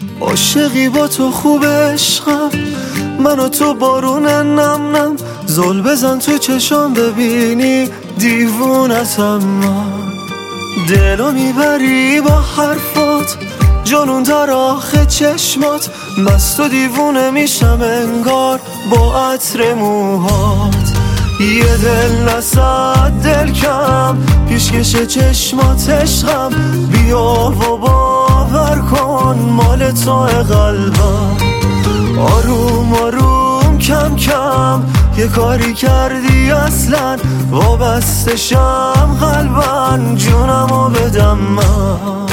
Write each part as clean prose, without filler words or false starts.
عاشقی با تو خوب عشقم، من و تو بارون نم نم. زل بزن تو چشام ببینی دیوونتم من. دلو میبری با حرفات، جنون در آخه چشمات. مست و دیوونه میشم انگار با عطر موهات. یه دل نصد دل کم، پیشکش چشمات عشقم. بیا و باور کن مال تو قلبم. آروم آروم کم کم یه کاری کردی اصلا، وابستشم قلبن جونمو بدم من.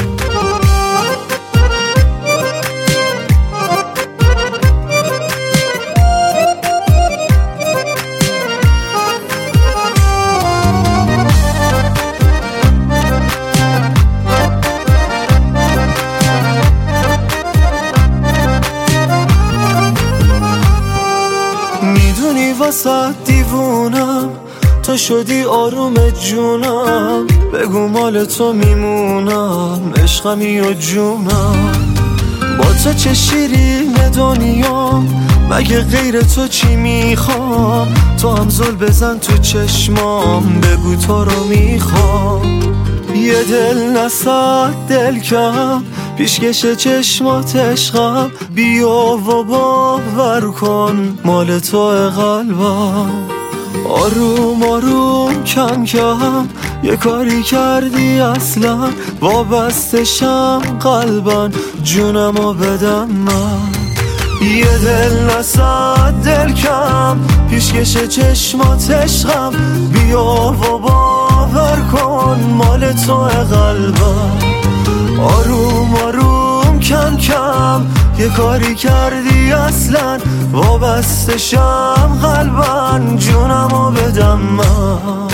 میدونی واسه دیوونم، تو شدی آروم جونم. بگو مال تو میمونم، عشقمی و جونم. با تو چه شیرین دنیام، مگه غیر تو چی میخوام. تو هم زل بزن تو چشمام، بگو تو رو میخوام. یه دل نصد دل کم، پیشکش چشمات عشقم. بیا و باور کن مال تو قلبم. آروم آروم کم کم یه کاری کردی اصلا، وابستشم قلبن جونمو بدم من. یه دل نصد دل کم، پیشکش چشمات عشقم. بیا و باور کن مال تو قلبم. آروم آروم کم کم یه کاری کردی اصلا، وابستشم قلبن جونمو بدم من.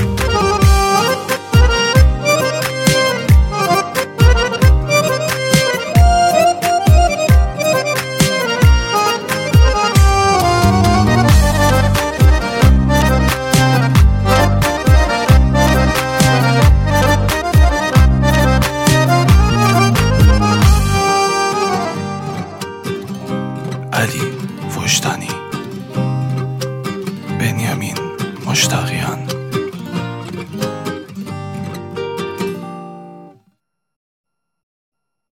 علی وجدانی، بنیامین مشتاقیان.